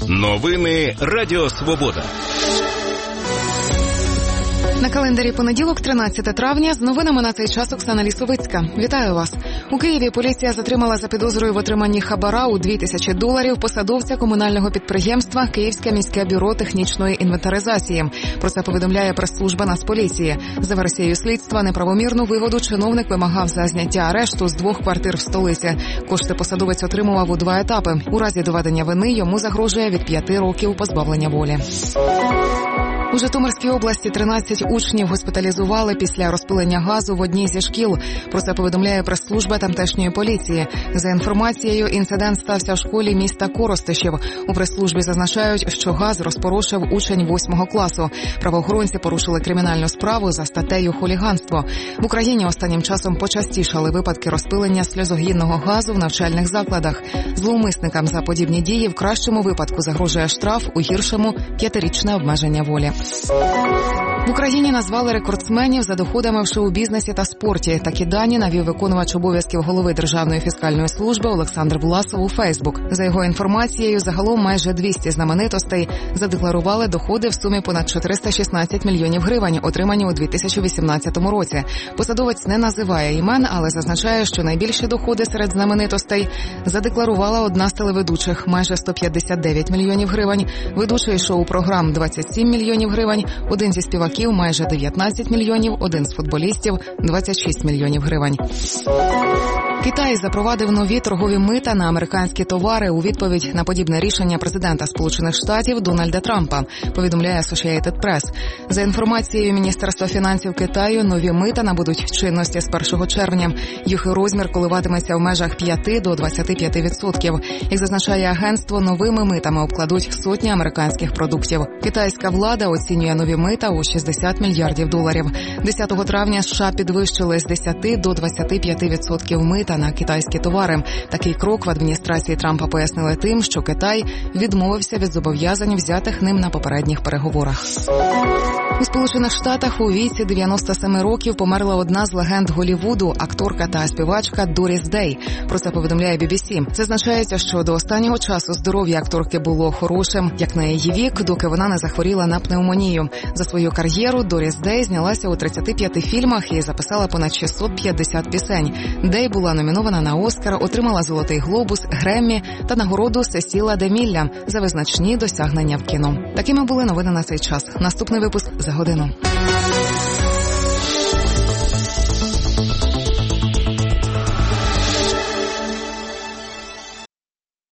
Новини Радіо Свобода. На календарі понеділок, 13 травня, з новинами на цей час Оксана Лісовицька. Вітаю вас. У Києві поліція затримала за підозрою в отриманні хабара у $2000 посадовця комунального підприємства «Київське міське бюро технічної інвентаризації». Про це повідомляє прес-служба Нацполіції. За версією слідства, неправомірну вигоду чиновник вимагав за зняття арешту з 2 квартир в столиці. Кошти посадовець отримував у 2 етапи. У разі доведення вини йому загрожує від 5 років позбавлення волі. У Житомирській області 13 учнів госпіталізували після розпилення газу в одній зі шкіл. Про це повідомляє прес-служба тамтешньої поліції. За інформацією, інцидент стався в школі міста Коростишів. У прес-службі зазначають, що газ розпорошив учень 8 класу. Правоохоронці порушили кримінальну справу за статтею «Хуліганство». В Україні останнім часом почастішали випадки розпилення сльозогінного газу в навчальних закладах. Зловмисникам за подібні дії в кращому випадку загрожує штраф, у гіршому – 5-річне обмеження волі. В Україні назвали рекордсменів за доходами в шоу-бізнесі та спорті. Такі дані навів виконувач обов'язків голови Державної фіскальної служби Олександр Власов у Фейсбук. За його інформацією, загалом майже 200 знаменитостей задекларували доходи в сумі понад 416 мільйонів гривень, отримані у 2018 році. Посадовець не називає імен, але зазначає, що найбільші доходи серед знаменитостей задекларувала одна з телеведучих – майже 159 мільйонів гривень, ведучий шоу-програм – 27 мільйонів гривень, один зі співаків – майже 19 мільйонів, один з футболістів – 26 мільйонів гривень. Китай запровадив нові торгові мита на американські товари у відповідь на подібне рішення президента Сполучених Штатів Дональда Трампа, повідомляє Associated Press. За інформацією Міністерства фінансів Китаю, нові мита набудуть чинності з 1 червня. Їх розмір коливатиметься в межах 5 до 25%. Як зазначає агентство, новими митами обкладуть сотні американських продуктів. Китайська влада оцінює нові мита у $60 мільярдів. 10 травня США підвищили з 10 до 25% мита на китайські товари. Такий крок в адміністрації Трампа пояснили тим, що Китай відмовився від зобов'язань, взятих ним на попередніх переговорах. У Сполучених Штатах у віці 97 років померла одна з легенд Голлівуду, акторка та співачка Доріс Дей. Про це повідомляє BBC. Зазначається, що до останнього часу здоров'я акторки було хорошим, як на її вік, доки вона не захворіла на пневмонію. За свою кар'єру Доріс Дей знялася у 35 фільмах і записала понад 650 пісень. Дей була номінована на Оскар, отримала Золотий глобус, Греммі та нагороду Сесіла Демілля за визначні досягнення в кіно. Такими були новини на цей час. Наступний випуск за годину.